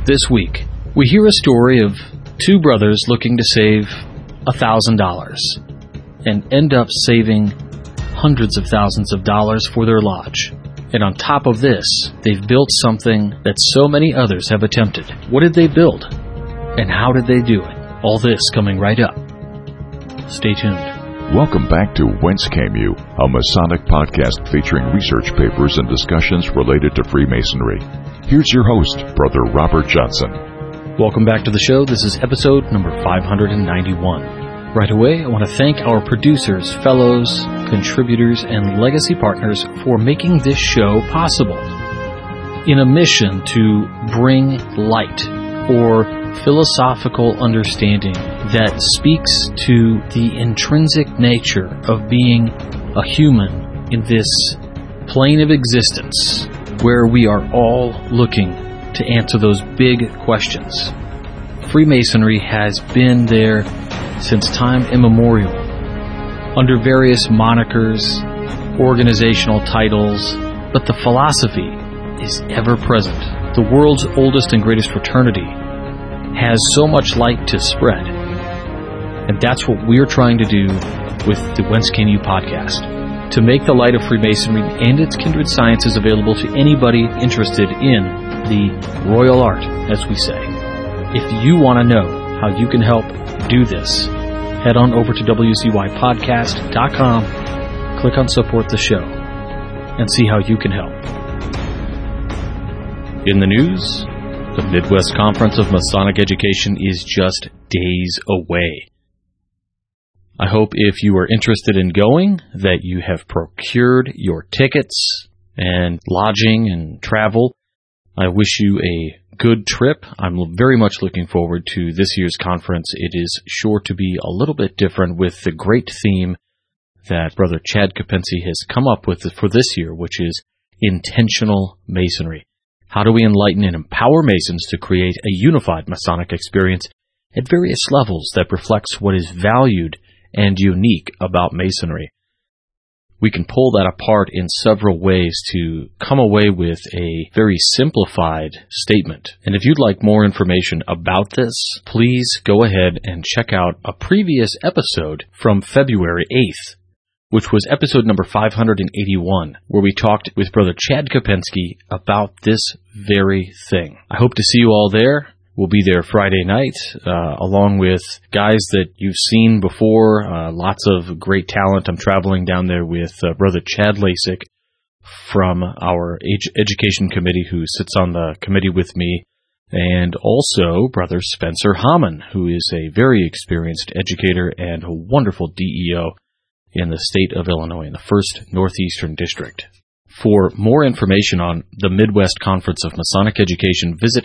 This week, we hear a story of two brothers looking to save $1,000 and end up saving hundreds of thousands of dollars for their lodge. And on top of this, they've built something that so many others have attempted. What did they build? And how did they do it? All this coming right up. Stay tuned. Welcome back to Whence Came You, a Masonic podcast featuring research papers and discussions related to Freemasonry. Here's your host, Brother Robert Johnson. Welcome back to the show. This is episode number 591. Right away, I want to thank our producers, fellows, contributors, and legacy partners for making this show possible. In a mission to bring light or philosophical understanding that speaks to the intrinsic nature of being a human in this plane of existence where we are all looking to answer those big questions. Freemasonry has been there since time immemorial, under various monikers, organizational titles, but the philosophy is ever present. The world's oldest and greatest fraternity has so much light to spread, and that's what we're trying to do with the Whence Came You podcast, to make the light of Freemasonry and its kindred sciences available to anybody interested in the royal art, as we say. If you want to know how you can help do this, head on over to wcypodcast.com, click on support the show, and see how you can help. In the news, the Midwest Conference of Masonic Education is just days away. I hope if you are interested in going, that you have procured your tickets and lodging and travel. I wish you a good trip. I'm very much looking forward to this year's conference. It is sure to be a little bit different with the great theme that Brother Chad Kopensky has come up with for this year, which is intentional Masonry. How do we enlighten and empower Masons to create a unified Masonic experience at various levels that reflects what is valued and unique about Masonry? We can pull that apart in several ways to come away with a very simplified statement. And if you'd like more information about this, please go ahead and check out a previous episode from February 8th, which was episode number 581, where we talked with Brother Chad Kopensky about this very thing. I hope to see you all there. We'll be there Friday night, along with guys that you've seen before, lots of great talent. I'm traveling down there with Brother Chad Lasik from our education committee, who sits on the committee with me, and also Brother Spencer Hamann, who is a very experienced educator and a wonderful DEO in the state of Illinois, in the 1st Northeastern District. For more information on the Midwest Conference of Masonic Education, visit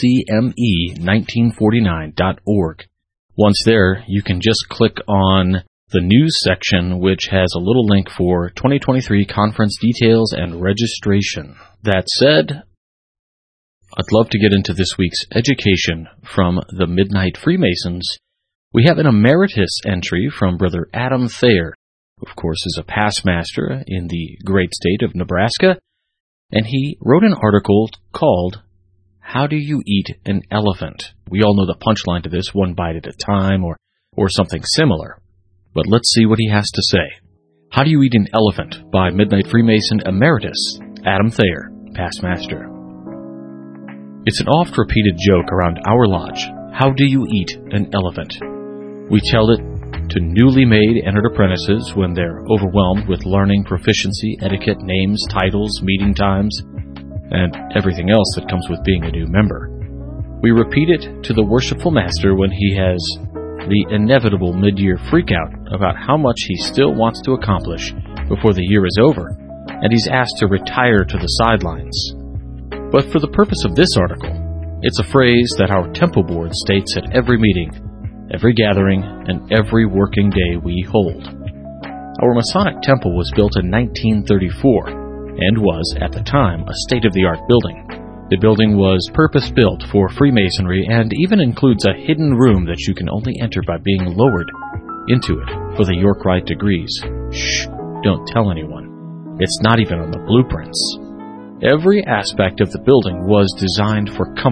mcme1949.org. Once there, you can just click on the news section, which has a little link for 2023 conference details and registration. That said, I'd love to get into this week's education from the Midnight Freemasons. We have an emeritus entry from Brother Adam Thayer, who of course is a past master in the great state of Nebraska, and he wrote an article called How Do You Eat an Elephant? We all know the punchline to this, one bite at a time, or something similar. But let's see what he has to say. How Do You Eat an Elephant? By Midnight Freemason Emeritus Adam Thayer, past master. It's an oft-repeated joke around our lodge. How do you eat an elephant? We tell it to newly made entered apprentices when they're overwhelmed with learning, proficiency, etiquette, names, titles, meeting times, and everything else that comes with being a new member. We repeat it to the worshipful master when he has the inevitable mid-year freakout about how much he still wants to accomplish before the year is over, and he's asked to retire to the sidelines. But for the purpose of this article, it's a phrase that our temple board states at every meeting, every gathering, and every working day we hold. Our Masonic temple was built in 1934 and was, at the time, a state-of-the-art building. The building was purpose-built for Freemasonry and even includes a hidden room that you can only enter by being lowered into it for the York-Rite degrees. Shh, don't tell anyone. It's not even on the blueprints. Every aspect of the building was designed for comfort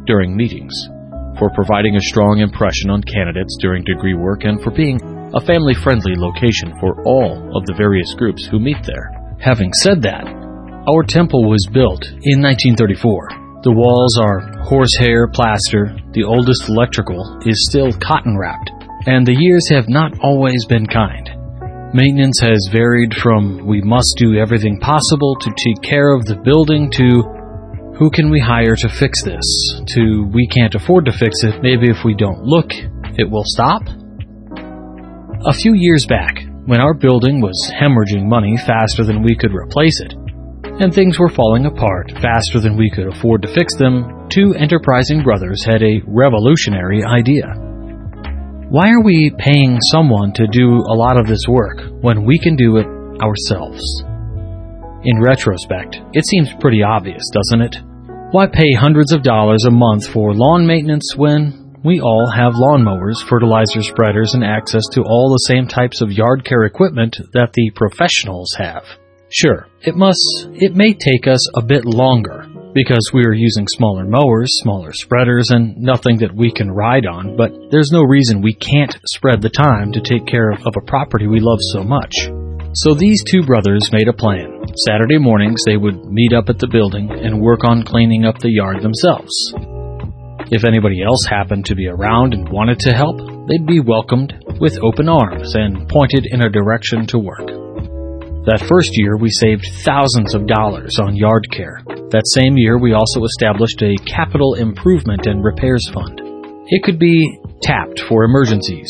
during meetings, for providing a strong impression on candidates during degree work, and for being a family-friendly location for all of the various groups who meet there. Having said that, our temple was built in 1934. The walls are horsehair plaster, the oldest electrical is still cotton-wrapped, and the years have not always been kind. Maintenance has varied from we must do everything possible to take care of the building to who can we hire to fix this, to we can't afford to fix it, maybe if we don't look, it will stop. A few years back, when our building was hemorrhaging money faster than we could replace it, and things were falling apart faster than we could afford to fix them, two enterprising brothers had a revolutionary idea. Why are we paying someone to do a lot of this work when we can do it ourselves? In retrospect, it seems pretty obvious, doesn't it? Why pay hundreds of dollars a month for lawn maintenance when we all have lawnmowers, fertilizer spreaders, and access to all the same types of yard care equipment that the professionals have? Sure, it may take us a bit longer because we are using smaller mowers, smaller spreaders, and nothing that we can ride on, but there's no reason we can't spread the time to take care of a property we love so much. So these two brothers made a plan. Saturday mornings they would meet up at the building and work on cleaning up the yard themselves. If anybody else happened to be around and wanted to help, they'd be welcomed with open arms and pointed in a direction to work. That first year, we saved thousands of dollars on yard care. That same year, we also established a capital improvement and repairs fund. It could be tapped for emergencies,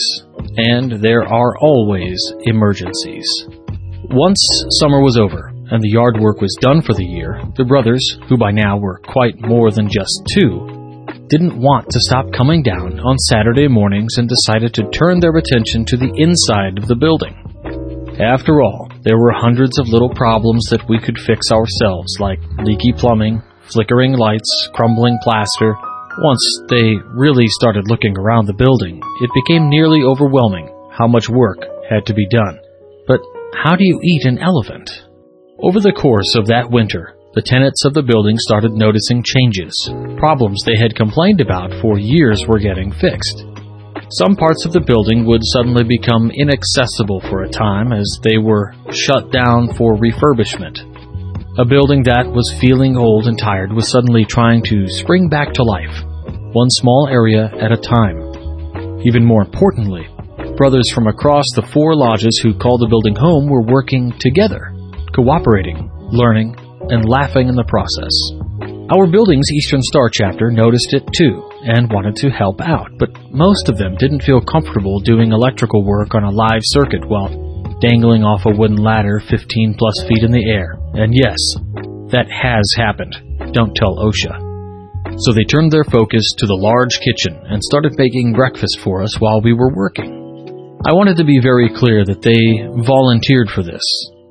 and there are always emergencies. Once summer was over and the yard work was done for the year, the brothers, who by now were quite more than just two, didn't want to stop coming down on Saturday mornings and decided to turn their attention to the inside of the building. After all, there were hundreds of little problems that we could fix ourselves, like leaky plumbing, flickering lights, crumbling plaster. Once they really started looking around the building, it became nearly overwhelming how much work had to be done. But how do you eat an elephant? Over the course of that winter, the tenants of the building started noticing changes. Problems they had complained about for years were getting fixed. Some parts of the building would suddenly become inaccessible for a time as they were shut down for refurbishment. A building that was feeling old and tired was suddenly trying to spring back to life, one small area at a time. Even more importantly, brothers from across the 4 lodges who called the building home were working together, cooperating, learning, and laughing in the process. Our building's Eastern Star chapter noticed it too and wanted to help out, but most of them didn't feel comfortable doing electrical work on a live circuit while dangling off a wooden ladder 15 plus feet in the air. And yes, that has happened. Don't tell OSHA. So they turned their focus to the large kitchen and started making breakfast for us while we were working. I wanted to be very clear that they volunteered for this.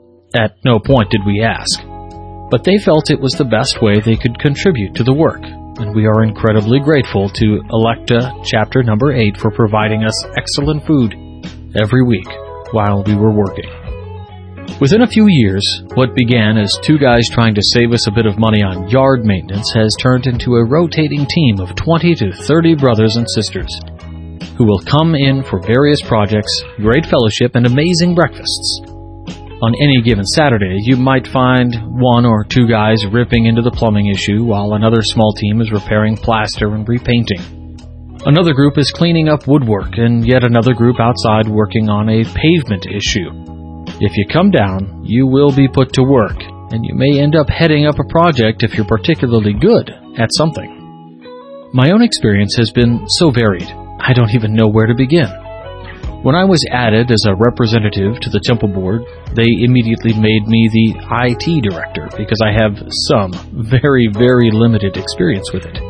At no point did we ask. But they felt it was the best way they could contribute to the work, and we are incredibly grateful to Electa Chapter Number 8 for providing us excellent food every week while we were working. Within a few years, what began as 2 guys trying to save us a bit of money on yard maintenance has turned into a rotating team of 20 to 30 brothers and sisters who will come in for various projects, great fellowship, and amazing breakfasts. On any given Saturday, you might find 1 or 2 guys ripping into the plumbing issue while another small team is repairing plaster and repainting. Another group is cleaning up woodwork and yet another group outside working on a pavement issue. If you come down, you will be put to work, and you may end up heading up a project if you're particularly good at something. My own experience has been so varied, I don't even know where to begin. When I was added as a representative to the temple board, they immediately made me the IT director because I have some very, very limited experience with it,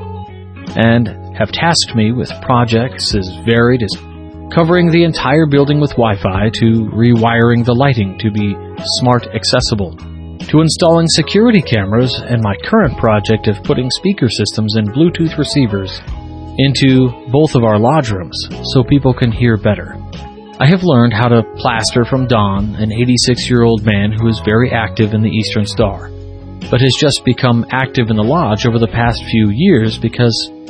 and have tasked me with projects as varied as covering the entire building with Wi-Fi to rewiring the lighting to be smart accessible, to installing security cameras, and my current project of putting speaker systems and Bluetooth receivers into both of our lodge rooms so people can hear better. I have learned how to plaster from Don, an 86-year-old man who is very active in the Eastern Star, but has just become active in the lodge over the past few years because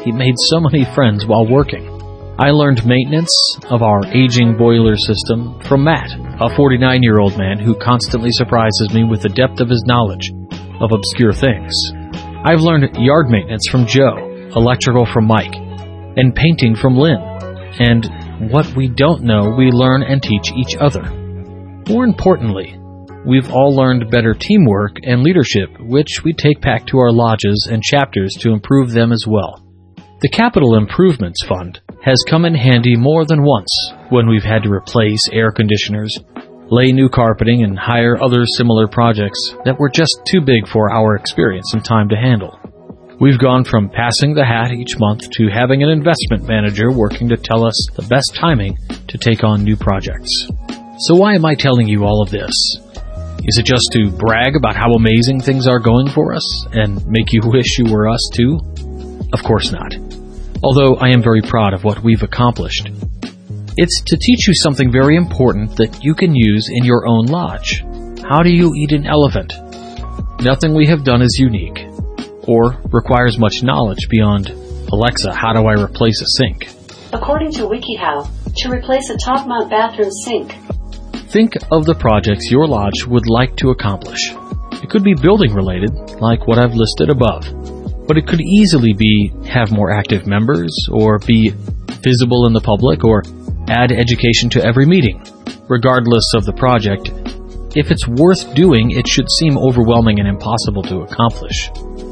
he made so many friends while working. I learned maintenance of our aging boiler system from Matt, a 49-year-old man who constantly surprises me with the depth of his knowledge of obscure things. I've learned yard maintenance from Joe, electrical from Mike, and painting from Lynn. And what we don't know, we learn and teach each other. More importantly, we've all learned better teamwork and leadership, which we take back to our lodges and chapters to improve them as well. The Capital Improvements Fund has come in handy more than once when we've had to replace air conditioners, lay new carpeting, and hire other similar projects that were just too big for our experience and time to handle. We've gone from passing the hat each month to having an investment manager working to tell us the best timing to take on new projects. So why am I telling you all of this? Is it just to brag about how amazing things are going for us and make you wish you were us too? Of course not. Although I am very proud of what we've accomplished. It's to teach you something very important that you can use in your own lodge. How do you eat an elephant? Nothing we have done is unique, or requires much knowledge beyond, Alexa, how do I replace a sink? According to WikiHow, to replace a top-mount bathroom sink. Think of the projects your lodge would like to accomplish. It could be building related, like what I've listed above. But it could easily be have more active members, or be visible in the public, or add education to every meeting. Regardless of the project, if it's worth doing, it should seem overwhelming and impossible to accomplish.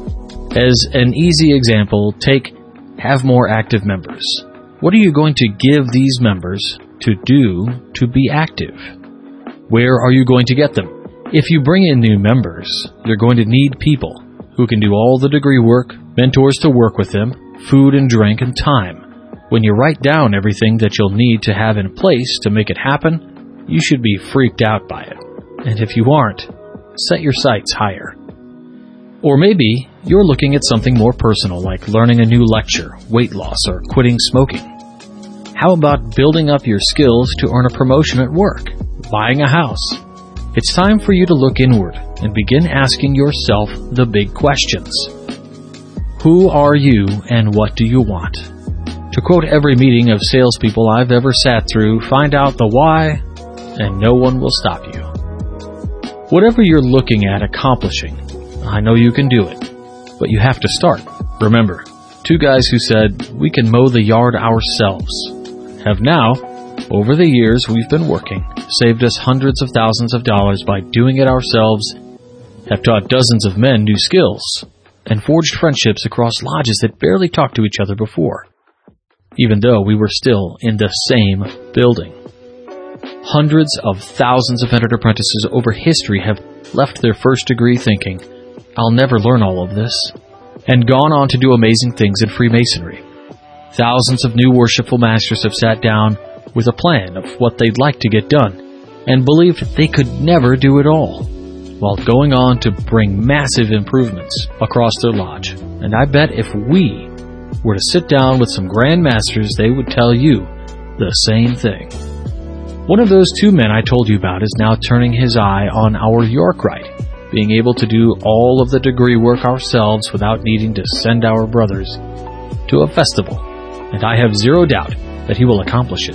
As an easy example, take have more active members. What are you going to give these members to do to be active? Where are you going to get them? If you bring in new members, you're going to need people who can do all the degree work, mentors to work with them, food and drink, and time. When you write down everything that you'll need to have in place to make it happen, you should be freaked out by it. And if you aren't, set your sights higher. Or maybe you're looking at something more personal, like learning a new lecture, weight loss, or quitting smoking. How about building up your skills to earn a promotion at work, buying a house? It's time for you to look inward and begin asking yourself the big questions. Who are you and what do you want? To quote every meeting of salespeople I've ever sat through, find out the why and no one will stop you. Whatever you're looking at accomplishing, I know you can do it, but you have to start. Remember, two guys who said, we can mow the yard ourselves, have now, over the years we've been working, saved us hundreds of thousands of dollars by doing it ourselves, have taught dozens of men new skills, and forged friendships across lodges that barely talked to each other before, even though we were still in the same building. Hundreds of thousands of entered apprentices over history have left their first degree thinking, I'll never learn all of this, and gone on to do amazing things in Freemasonry. Thousands of new worshipful masters have sat down with a plan of what they'd like to get done, and believed they could never do it all, while going on to bring massive improvements across their lodge. And I bet if we were to sit down with some Grand Masters, they would tell you the same thing. One of those two men I told you about is now turning his eye on our York Rite, being able to do all of the degree work ourselves without needing to send our brothers to a festival, and I have zero doubt that he will accomplish it.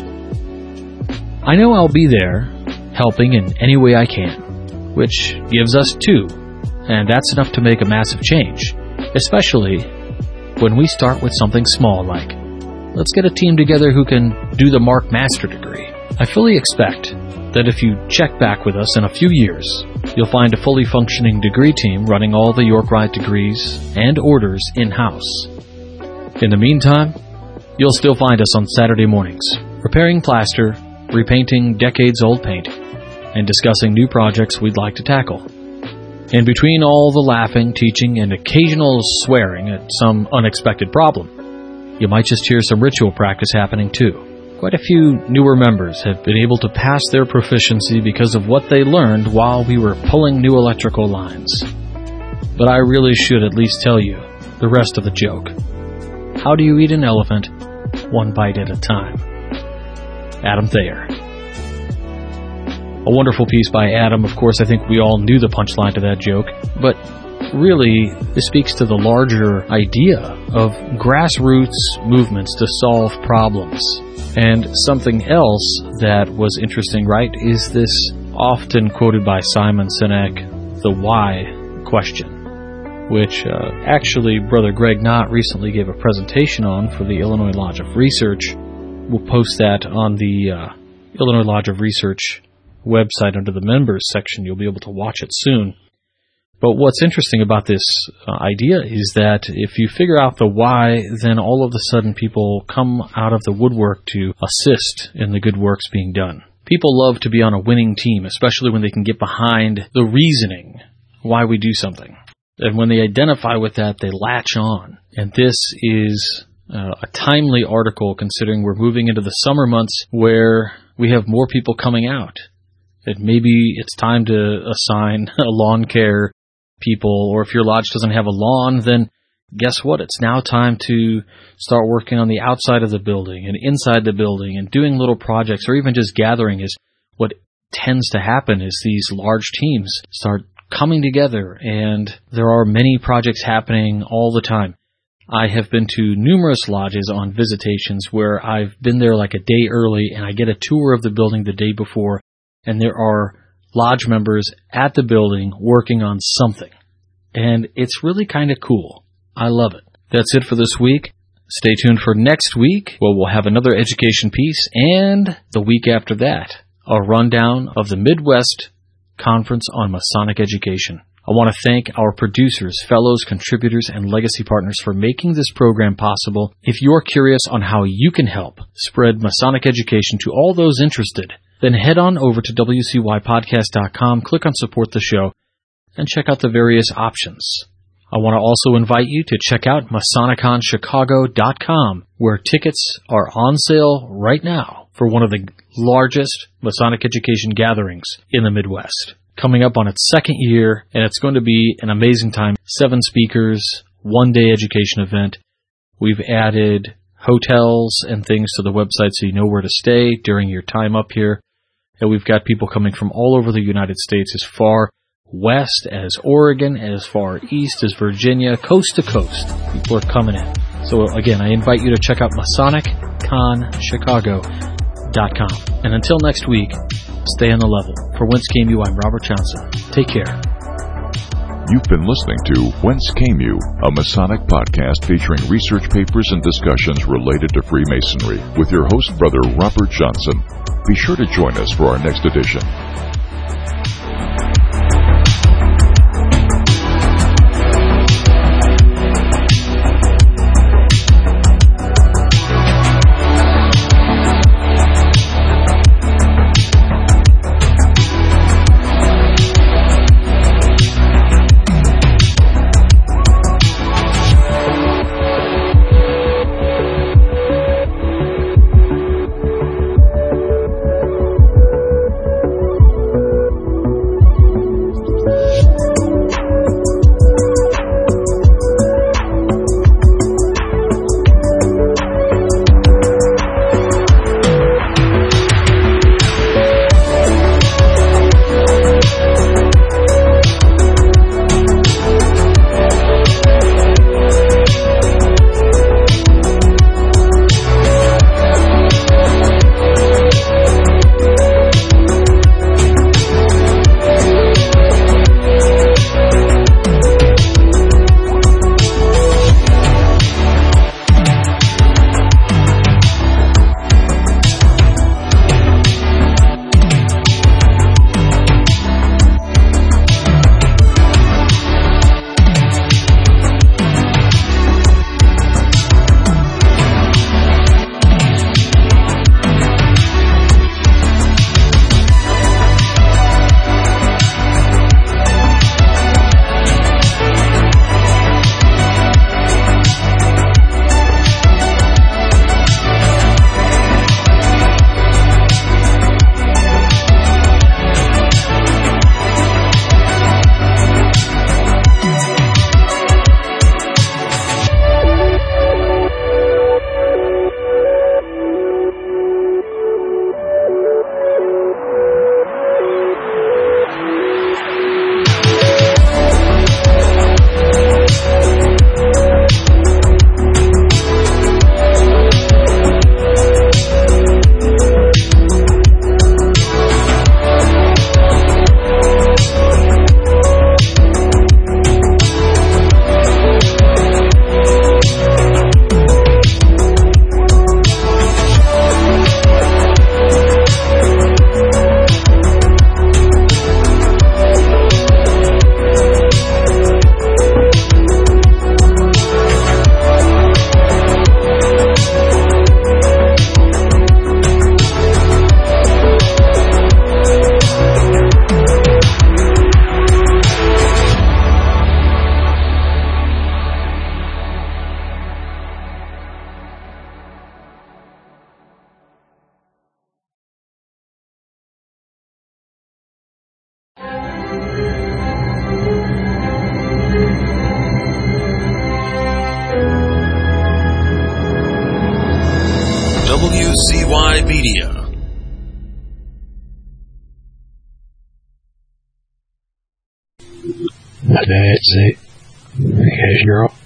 I know I'll be there, helping in any way I can, which gives us two, and that's enough to make a massive change, especially when we start with something small like, let's get a team together who can do the Mark Master degree. I fully expect that if you check back with us in a few years, you'll find a fully functioning degree team running all the York Rite degrees and orders in-house. In the meantime, you'll still find us on Saturday mornings, repairing plaster, repainting decades-old paint, and discussing new projects we'd like to tackle. In between all the laughing, teaching, and occasional swearing at some unexpected problem, you might just hear some ritual practice happening too. Quite a few newer members have been able to pass their proficiency because of what they learned while we were pulling new electrical lines. But I really should at least tell you the rest of the joke. How do you eat an elephant? One bite at a time. Adam Thayer. A wonderful piece by Adam. Of course, I think we all knew the punchline to that joke, but really, this speaks to the larger idea of grassroots movements to solve problems. And something else that was interesting, right, is this often quoted by Simon Sinek, the why question, which actually Brother Greg Knott recently gave a presentation on for the Illinois Lodge of Research. We'll post that on the Illinois Lodge of Research website under the members section. You'll be able to watch it soon. But what's interesting about this idea is that if you figure out the why, then all of a sudden people come out of the woodwork to assist in the good works being done. People love to be on a winning team, especially when they can get behind the reasoning why we do something. And when they identify with that, they latch on. And this is a timely article considering we're moving into the summer months where we have more people coming out. And maybe it's time to assign a lawn care people, or if your lodge doesn't have a lawn, then guess what? It's now time to start working on the outside of the building and inside the building and doing little projects, or even just gathering. Is what tends to happen is these large teams start coming together, and there are many projects happening all the time. I have been to numerous lodges on visitations where I've been there like a day early, and I get a tour of the building the day before, and there are lodge members at the building working on something. And it's really kind of cool. I love it. That's it for this week. Stay tuned for next week, where we'll have another education piece, and the week after that, a rundown of the Midwest Conference on Masonic Education. I want to thank our producers, fellows, contributors, and legacy partners for making this program possible. If you're curious on how you can help spread Masonic education to all those interested, then head on over to wcypodcast.com, click on Support the Show, and check out the various options. I want to also invite you to check out MasoniconChicago.com, where tickets are on sale right now for one of the largest Masonic education gatherings in the Midwest. Coming up on its second year, and it's going to be an amazing time. 7 speakers, one-day education event. We've added hotels and things to the website so you know where to stay during your time up here. And we've got people coming from all over the United States, as far west as Oregon, as far east as Virginia, coast to coast. People are coming in. So again, I invite you to check out MasonicConChicago.com. And until next week, stay on the level. For Whence Came You, I'm Robert Johnson. Take care. You've been listening to Whence Came You, a Masonic podcast featuring research papers and discussions related to Freemasonry with your host, Brother Robert Johnson. Be sure to join us for our next edition. WCY Media. That's it. Yes, you're up.